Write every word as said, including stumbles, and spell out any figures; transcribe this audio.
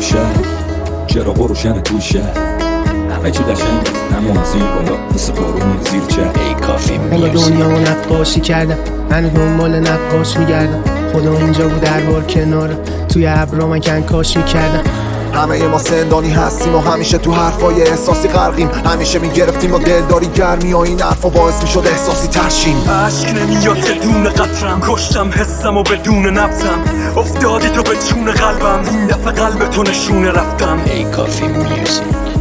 شهر، چراغ روشن تو شهر، همه چی قشنگه اما زیر بالا مثل بارون زیر چه. ای کافی میوزیک. دنیا و نقاشی کردم، من دنبال نقاش میگردم، خدا اینجا بود در بار کنار توی ابرا من کنکاش میکردم. همه ما زندانی هستیم و همیشه تو حرفای احساسی غرقیم، همیشه میگرفتیم با دلداری گرمی و این حرفا باعث میشد احساسی ترشیم. عشق نمیاد بدون قطرم، کشتم حسم و بدون نبضم، افتادی تو به چون قلبم، این دفعه قلب تو نشونه رفتم. ای کافی میوزیک.